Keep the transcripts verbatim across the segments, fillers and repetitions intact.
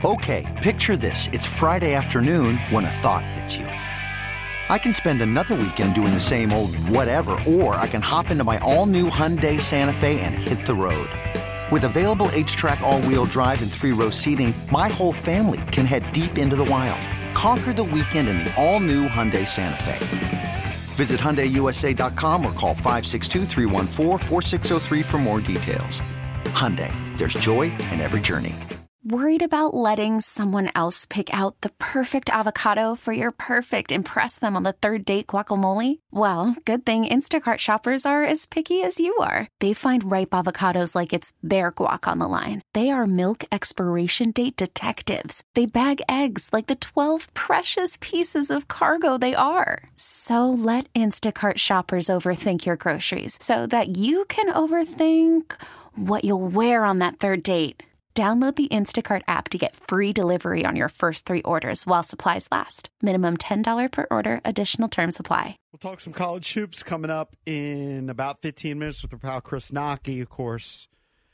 Okay, picture this. It's Friday afternoon when a thought hits you. I can spend another weekend doing the same old whatever, or I can hop into my all-new Hyundai Santa Fe and hit the road. With available H-Track all-wheel drive and three-row seating, my whole family can head deep into the wild. Conquer the weekend in the all-new Hyundai Santa Fe. Visit Hyundai U S A dot com or call five six two, three one four, four six zero three for more details. Hyundai, there's joy in every journey. Worried about letting someone else pick out the perfect avocado for your perfect impress them on the third date guacamole? Well, good thing Instacart shoppers are as picky as you are. They find ripe avocados like it's their guac on the line. They are milk expiration date detectives. They bag eggs like the twelve precious pieces of cargo they are. So let Instacart shoppers overthink your groceries so that you can overthink what you'll wear on that third date. Download the Instacart app to get free delivery on your first three orders while supplies last. Minimum ten dollars per order. Additional terms apply. We'll talk some college hoops coming up in about fifteen minutes with our pal Chris Naki, of course,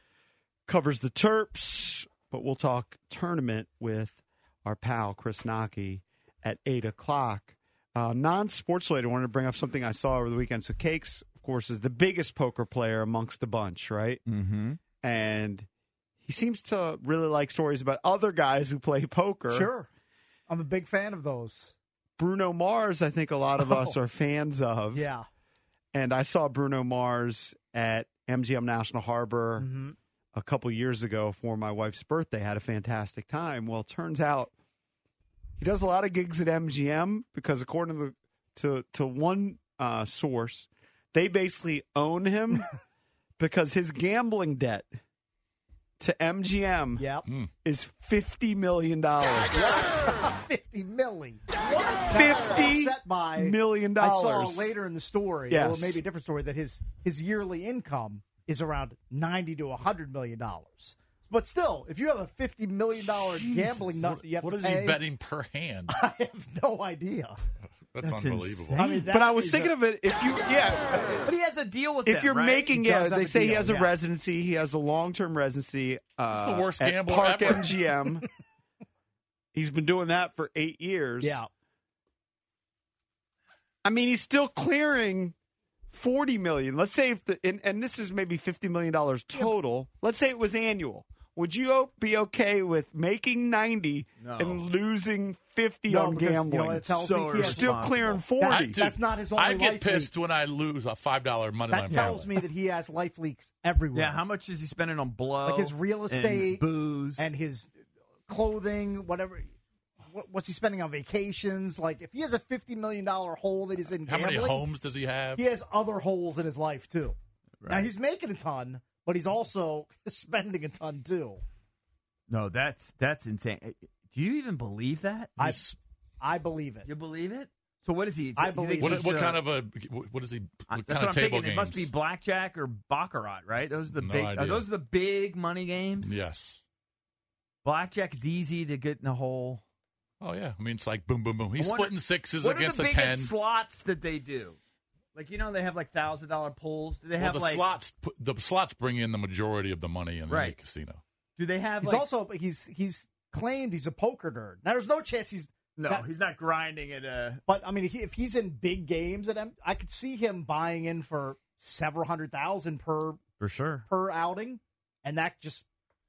covers the Terps. But we'll talk tournament with our pal Chris Naki at eight o'clock. Uh, non-sports related, I wanted to bring up something I saw over the weekend. So Cakes, of course, is the biggest poker player amongst the bunch, right? Mm-hmm. And he seems to really like stories about other guys who play poker. Sure. I'm a big fan of those. Bruno Mars, I think a lot of Oh. us are fans of. Yeah. And I saw Bruno Mars at M G M National Harbor Mm-hmm. a couple years ago for my wife's birthday. Had a fantastic time. Well, it turns out he does a lot of gigs at M G M because according to to, to one uh, source, they basically own him because his gambling debt to M G M Yep. is fifty million dollars. fifty million. fifty Upset by, million I dollars. saw later in the story, Yes. or maybe a different story, that his his yearly income is around ninety to a hundred million dollars. But still, if you have a fifty million dollar gambling nut What, that you have what to is pay, he betting per hand? I have no idea. That's, That's unbelievable. insane. I mean, that But I was is thinking a- of it, if you, yeah, But he has a deal with if them, you're right? making, He yeah, does have they a say he deal, has a yeah. residency, he has a long-term residency uh, He's the worst at gambler Park ever. M G M. He's been doing that for eight years. Yeah. I mean, he's still clearing forty million dollars. Let's say if the, and, and this is maybe fifty million dollars total. Let's say it was annual. Would you o- be okay with making ninety No. and losing fifty No, on because, you know gambling? what it tells So me? He has- Still responsible. clearing That- forty. Dude, that's not his only I get life pissed leak. when I lose a five dollar money That line tells parlay. me that he has life leaks everywhere. Yeah, how much is he spending on blow? Like his real and estate booze, and his clothing, whatever. What, what's he spending on vacations? Like, if he has a fifty million dollars hole that he's in How gambling, many homes does he have? he has other holes in his life, too. Now, Right. he's making a ton, but he's also spending a ton, too. No, that's that's insane. Do you even believe that? I, I believe it. You believe it? So what is he? I you believe think What, he's, what uh, kind of a what is he? What That's kind what of I'm table thinking. games? It must be blackjack or baccarat, right? Those are the No big. idea. Are those the big money games? Yes. Blackjack is easy to get in the hole. Oh yeah. I mean, it's like boom, boom, boom. He's I wonder- splitting sixes what against are the a ten. biggest slots that they do? Like, you know, they have like thousand dollar pulls. Do they Well, have the like? slots, the slots bring in the majority of the money in Right. any casino. Do they have? He's like, also, he's he's claimed he's a poker nerd. Now, there's no chance he's, no. that- he's not grinding at a. but, I mean, if, he, if he's in big games, at M, I could see him buying in for several hundred thousand per For sure. per outing, and that just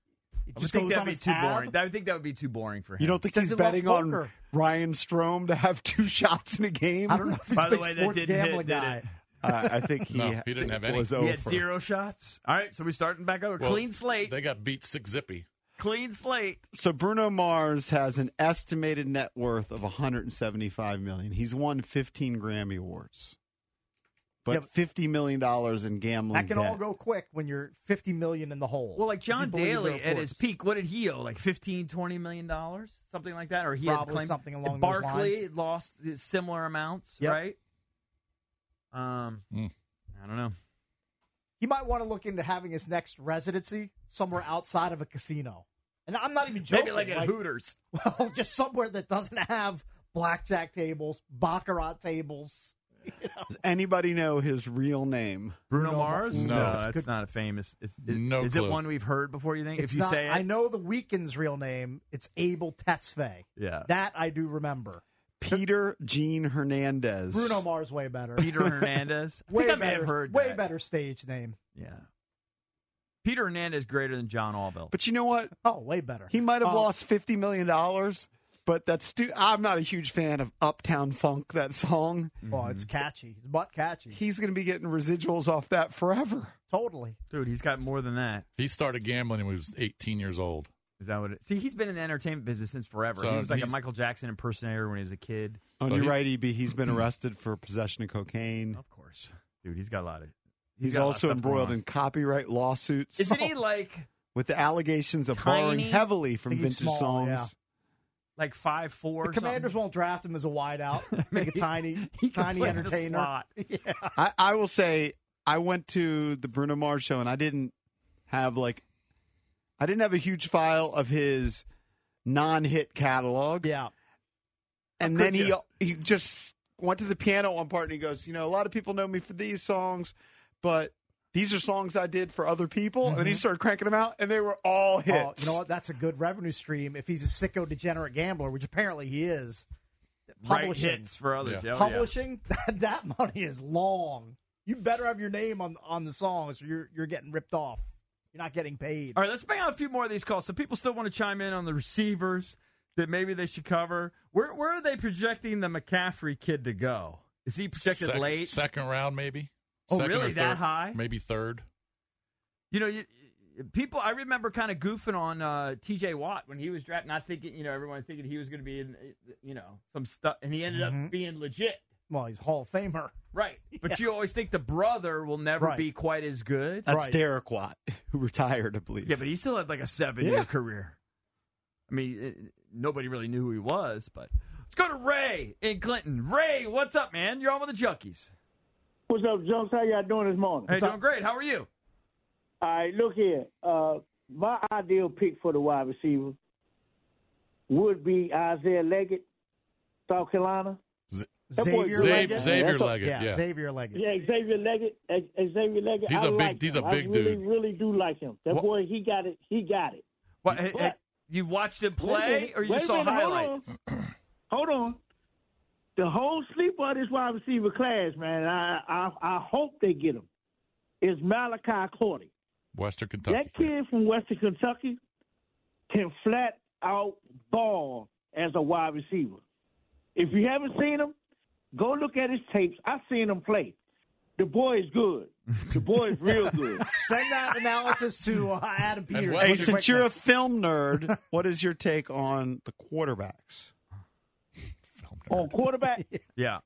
it I just would think goes that'd on be his too tab. boring. I would think that would be too boring for him. You don't think Says he's he loves betting on poker. Ryan Strom to have two shots in a game? I don't know if he's By a the big way, that sports didn't hit, gambling did guy. it? Uh, I think he, No, he didn't have any. was He over. had zero shots. All right, so we're starting back over. Well, Clean slate. They got beat six zippy. Clean slate. So Bruno Mars has an estimated net worth of one hundred seventy-five million dollars. He's won fifteen Grammy Awards. But Yeah, but- fifty million dollars in gambling That can debt. all go quick when you're fifty million in the hole. Well, like If you John believe Daly their at his reports. peak, what did he owe? Like fifteen, twenty million dollars, something like that, or he Probably had claimed, something along those Barkley lines. lost similar amounts, Yep. right? Um, Mm. I don't know. He might want to look into having his next residency somewhere outside of a casino. And I'm not even joking. Maybe like at Hooters. Well, just somewhere that doesn't have blackjack tables, baccarat tables. Does anybody know his real name? Bruno Bruno Mars? No. No, that's Good- not a famous. Is, is, No is clue. it one we've heard before, you think? It's if you not, say it? I know the Weeknd's real name. It's Abel Tesfaye. Yeah. That I do remember. Peter Gene Hernandez. Bruno Mars way better. Peter Hernandez? I way think I may better, have heard way that. better stage name. Yeah. Peter Hernandez greater than John Allville. But you know what? Oh, way better. He might have Oh, lost fifty million dollars, but that's stu- I'm not a huge fan of Uptown Funk, that song. Well, it's catchy. It's butt catchy. He's going to be getting residuals off that forever. Totally. Dude, he's got more than that. He started gambling when he was eighteen years old. Is that what it See, he's been in the entertainment business since forever. So he was like a he's- Michael Jackson impersonator when he was a kid. On So your he's- right, E B, he's been arrested for possession of cocaine. Of course. Dude, he's got a lot of. He's got a lot of also stuff embroiled going in copyright lawsuits on. Isn't he like with the allegations of borrowing tiny? heavily from I think vintage he's small, songs. yeah. like five four? The Commanders won't draft him as a wideout. Take a tiny, He can tiny play in a entertainer. slot. Yeah. I, I will say, I went to the Bruno Mars show and I didn't have like, I didn't have a huge file of his non-hit catalog. Yeah. And How then could he you? he just went to the piano at one part and he goes, you know, a lot of people know me for these songs, but these are songs I did for other people. And then he started cranking them out, and they were all hits. Oh, you know what? That's a good revenue stream if he's a sicko degenerate gambler, which apparently he is. Right Publishing. hits for others. Yeah. Oh, yeah. Publishing, that, that money is long. You better have your name on on the songs or you're you're getting ripped off. You're not getting paid. All right, let's bang out a few more of these calls. So people still want to chime in on the receivers that maybe they should cover. Where where are they projecting the McCaffrey kid to go? Is he projected Sec- late? Second round, maybe. Oh, Second really? or That third, high? Maybe third. You know, you, people. I remember kind of goofing on uh, T J Watt when he was drafted, not thinking, you know, everyone thinking he was going to be in, you know, some stuff, and he ended Mhm. up being legit. Well, he's Hall of Famer. Right, but you always think the brother will never Right. be quite as good. That's Right. Derek Watt, who retired, I believe. Yeah, but he still had like a seven-year Yeah. career. I mean, it, nobody really knew who he was, but let's go to Ray in Clinton. Ray, what's up, man? You're on with the Junkies. What's up, Jones? How y'all doing this morning? Hey, doing great. How are you? All right, look here. Uh, my ideal pick for the wide receiver would be Isaiah Leggett, South Carolina. That boy Xavier good. Xavier, Leggett. Xavier That's a- Leggett, Yeah, yeah. Xavier Leggett. Yeah, Xavier Leggett. X- Xavier Leggett. He's I a big- like he's him. a big I really, dude. really do like him. That What- boy, he got it. He got it. What, hey, But- hey, you've watched him Wait a play, minute, or you wait just a saw minute, highlights? Hold on. Hold on. The whole sleeper of this wide receiver class, man, I I, I hope they get him, is Malachi Cordy. Western Kentucky. That kid from Western Kentucky can flat out ball as a wide receiver. If you haven't seen him, go look at his tapes. I've seen him play. The boy is good. The boy is real good. Send that analysis to uh, Adam Peters. what- Hey, What's since you're a film nerd, what is your take on the quarterbacks? On quarterback, Yeah.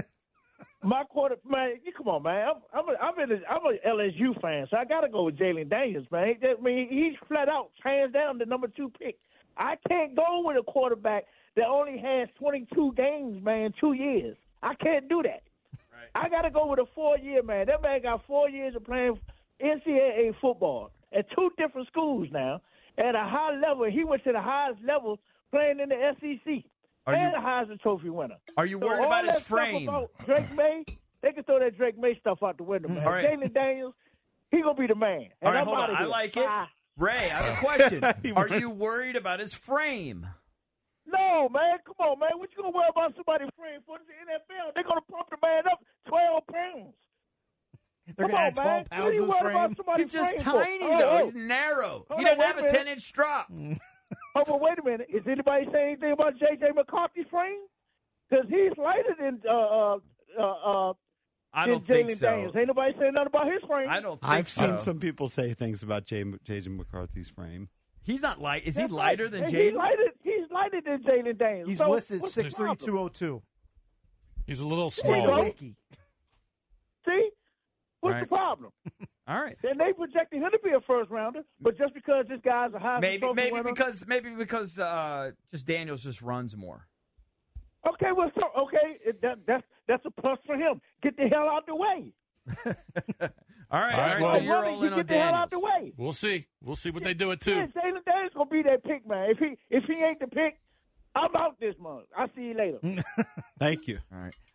my quarter man, you- come on, man. I'm I'm a, I'm, in a, I'm a L S U fan, so I got to go with Jalen Daniels, man. I mean, he's flat out, hands down, the number two pick. I can't go with a quarterback that only has twenty-two games, man, two years. I can't do that. I got to go with a four-year man. That man got four years of playing N C double A football at two different schools now. At a high level, he went to the highest level playing in the S E C. Are and you- a Heisman Trophy winner. Are you So worried all about his that stuff frame? about Drake May, they can throw that Drake May stuff out the window, man. All right. Jalen Daniels, he gonna be the man. And All right, I'm hold outta on. I here. like it. Bye. Ray, I have a question. Are you worried about his frame? No, man, come on, man. What you gonna worry about somebody's frame for the N F L? They're gonna pump the man up twelve pounds. They're Come going to on, add twelve man. pounds What are to you his worried frame. about somebody's He's just frame for? tiny, Oh, though. oh. He's narrow. Hold He on, doesn't wait have a a minute. ten-inch drop. Oh, but wait a minute. Is anybody saying anything about J J McCarthy's frame? Because he's lighter than uh, uh, uh, uh, I than don't think Jalen so. Daniels. Ain't nobody saying nothing about his frame. I don't think I've so. seen some people say things about J J McCarthy's frame. He's not light. Is he That's lighter right. than And Jaden? He's lighter, he's lighter than Jalen Daniels. He's So listed what's the six three, problem? two oh two. He's a little There you small. go. Wiki. See? What's Right. the problem? All right. Then they projected him to be a first rounder, but just because this guy's a Heisman Maybe Trophy maybe winner, because maybe because uh, just Daniels just runs more. okay, well, so, okay, it, that, that's that's a plus for him. Get the hell out the way. all right, all right, right. well- so Hey, you're Ronnie, all you in on get the hell out Daniels. the way. We'll see. We'll see what they do at Yeah, two. Jalen Daniels gonna be that pick, man. If he if he ain't the pick, I'm out this month. I'll see you later. Thank you. All right.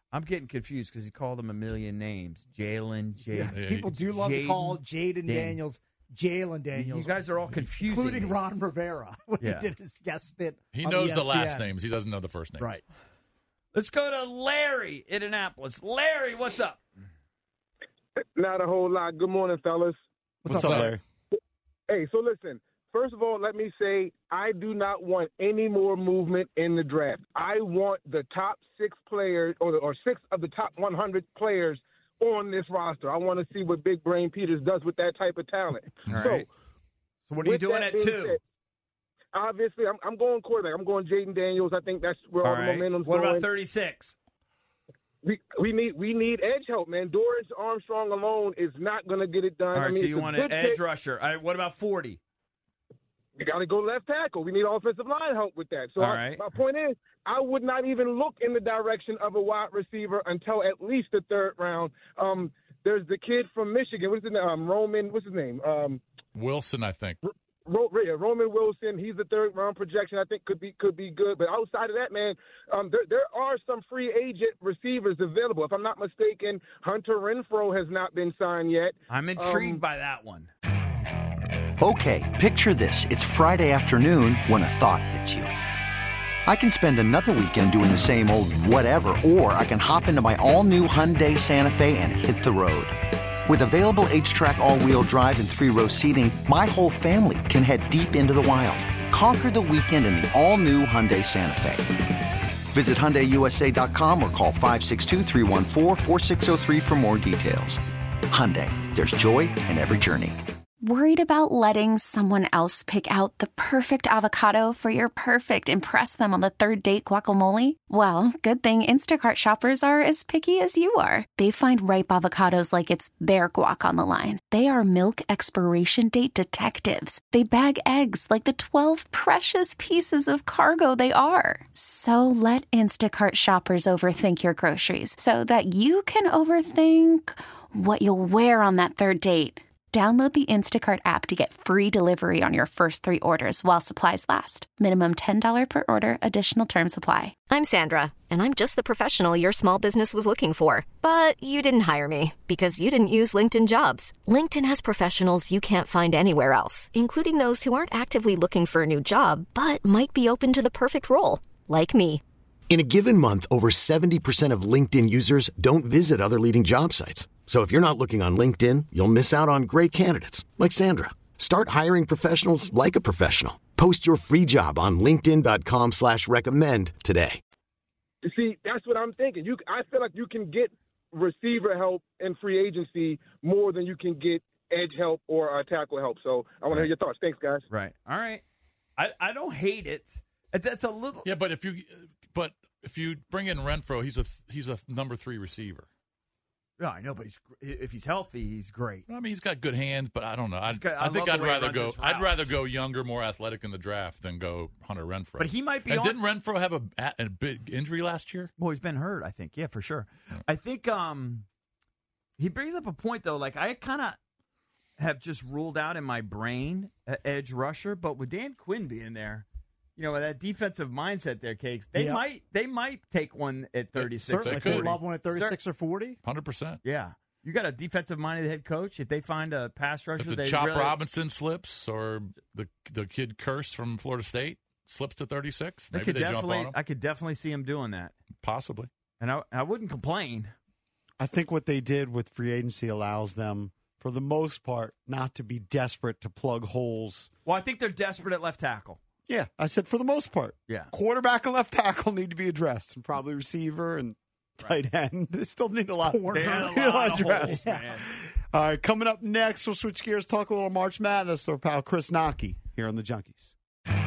I'm getting confused because he called him a million names. Jalen, Yeah, Jalen. people do love to call Jaden Dan- Daniels Jalen Daniels. You guys are all confusing including me. Ron Rivera when Yeah. he did his guest stint. He on knows E S the P N. last names. He doesn't know the first names. Right. Let's go to Larry in Annapolis. Larry, what's up? Not a whole lot. Good morning, fellas. What's, What's up, up? Larry? Hey, so listen. First of all, let me say I do not want any more movement in the draft. I want the top six players or, or six of the top one hundred players on this roster. I want to see what Big Brain Peters does with that type of talent. All so, right. So what are you with doing that at being two? said, obviously, I'm, I'm going quarterback. I'm going Jaden Daniels. I think that's where all, All the right. momentum's What going. about thirty-six? We we need we need edge help, man. Dorrance Armstrong alone is not going to get it done. All right, I mean, so it's you a want good an edge pick. rusher. All right, what about forty? You got to go left tackle. We need offensive line help with that. So All I, right. my point is, I would not even look in the direction of a wide receiver until at least the third round. Um, there's the kid from Michigan. What's his name? Um, Roman. What's his name? Um, Wilson, I think. Ro- yeah, Roman Wilson. He's the third round projection. I think could be could be good. But outside of that, man, um, there there are some free agent receivers available. If I'm not mistaken, Hunter Renfrow has not been signed yet. I'm intrigued Um, by that one. Okay, picture this. It's Friday afternoon when a thought hits you. I can spend another weekend doing the same old whatever, or I can hop into my all-new Hyundai Santa Fe and hit the road. With available H-Track all-wheel drive and three-row seating, my whole family can head deep into the wild. Conquer the weekend in the all-new Hyundai Santa Fe. Visit Hyundai U S A dot com or call five six two, three one four, four six zero three for more details. Hyundai, there's joy in every journey. Worried about letting someone else pick out the perfect avocado for your perfect impress them on the third date guacamole? Well, good thing Instacart shoppers are as picky as you are. They find ripe avocados like it's their guac on the line. They are milk expiration date detectives. They bag eggs like the twelve precious pieces of cargo they are. So let Instacart shoppers overthink your groceries so that you can overthink what you'll wear on that third date. Download the Instacart app to get free delivery on your first three orders while supplies last. Minimum ten dollars per order. Additional terms apply. I'm Sandra, and I'm just the professional your small business was looking for. But you didn't hire me because you didn't use LinkedIn Jobs. LinkedIn has professionals you can't find anywhere else, including those who aren't actively looking for a new job, but might be open to the perfect role, like me. In a given month, over seventy percent of LinkedIn users don't visit other leading job sites. So if you're not looking on LinkedIn, you'll miss out on great candidates like Sandra. Start hiring professionals like a professional. Post your free job on linkedin dot com slash recommend today. You see, that's what I'm thinking. You, I feel like you can get receiver help in free agency more than you can get edge help or uh, tackle help. So I want to hear your thoughts. Thanks, guys. Right. All right. I, I don't hate it. That's a little. Yeah, but if you but if you bring in Renfro, he's a he's a number three receiver. No, I know, but he's, if he's healthy, he's great. I mean, he's got good hands, but I don't know. I, got- I I think love the I'd way he rather runs go. his I'd routes. rather go younger, more athletic in the draft than go Hunter Renfro. But he might be And on- didn't Renfro have a, a big injury last year? Well, he's been hurt, I think. Yeah, for sure. I think um, he brings up a point, though. Like, I kind of have just ruled out in my brain an edge rusher, but with Dan Quinn being there, you know, with that defensive mindset there, Cakes, they Yeah. might they might take one at thirty-six Certainly, or if they forty. love one at thirty-six Cer- or forty. Hundred percent. Yeah. You got a defensive-minded head coach. If they find a pass rusher, If the they Chop really, Robinson slips, or the the kid Curse from Florida State slips to thirty-six, they maybe could they jump definitely, on him. I could definitely see him doing that, Possibly. and I, I wouldn't complain. I think what they did with free agency allows them, for the most part, not to be desperate to plug holes. Well, I think they're desperate at left tackle. Yeah, I said for the most part. Yeah. Quarterback and left tackle need to be addressed, and probably receiver and tight end. They still need a lot, Corner. they They had a need a lot lot of addressed. holes, man. All right, coming up next, we'll switch gears, talk a little March Madness with our pal Chris Nockey here on the Junkies.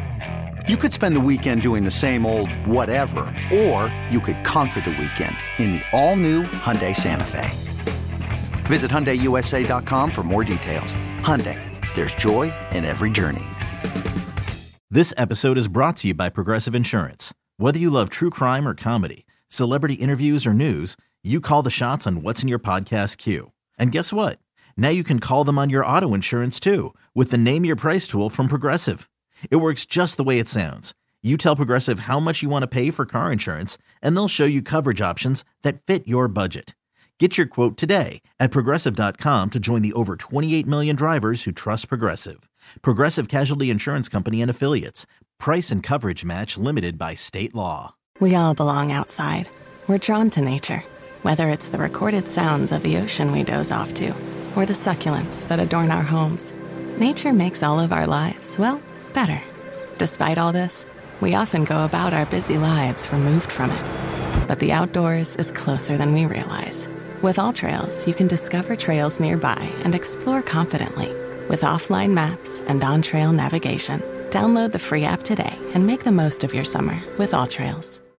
You could spend the weekend doing the same old whatever, or you could conquer the weekend in the all-new Hyundai Santa Fe. Visit Hyundai U S A dot com for more details. Hyundai, there's joy in every journey. This episode is brought to you by Progressive Insurance. Whether you love true crime or comedy, celebrity interviews or news, you call the shots on what's in your podcast queue. And guess what? Now you can call them on your auto insurance too with the Name Your Price tool from Progressive. It works just the way it sounds. You tell Progressive how much you want to pay for car insurance, and they'll show you coverage options that fit your budget. Get your quote today at Progressive dot com to join the over twenty-eight million drivers who trust Progressive. Progressive Casualty Insurance Company and Affiliates. Price and coverage match limited by state law. We all belong outside. We're drawn to nature, whether it's the recorded sounds of the ocean we doze off to, or the succulents that adorn our homes. Nature makes all of our lives, well, better. Despite all this, we often go about our busy lives removed from it. But the outdoors is closer than we realize. With AllTrails, you can discover trails nearby and explore confidently. With offline maps and on-trail navigation, download the free app today and make the most of your summer with AllTrails.